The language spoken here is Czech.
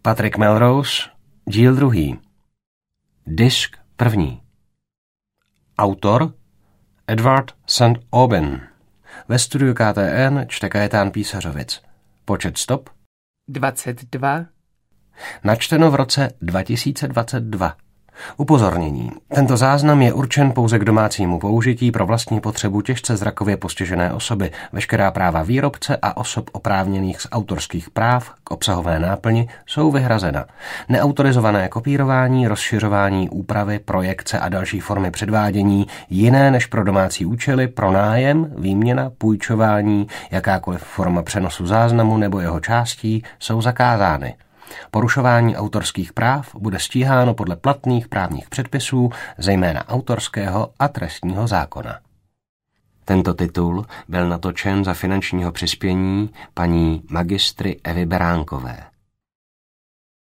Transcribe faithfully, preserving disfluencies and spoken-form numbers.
Patrick Melrose, díl druhý. Disk první. Autor Edward Saint Aubin. Ve studiu K T N čte Kajetán Písařovic. Počet stop dvacet dva. Načteno v roce dva tisíce dvacet dva. Upozornění. Tento záznam je určen pouze k domácímu použití pro vlastní potřebu těžce zrakově postižené osoby. Veškerá práva výrobce a osob oprávněných z autorských práv k obsahové náplni jsou vyhrazena. Neautorizované kopírování, rozšiřování, úpravy, projekce a další formy předvádění jiné než pro domácí účely, pro nájem, výměna, půjčování, jakákoliv forma přenosu záznamu nebo jeho částí jsou zakázány. Porušování autorských práv bude stíháno podle platných právních předpisů, zejména autorského a trestního zákona. Tento titul byl natočen za finančního přispění paní magistry Evy Beránkové.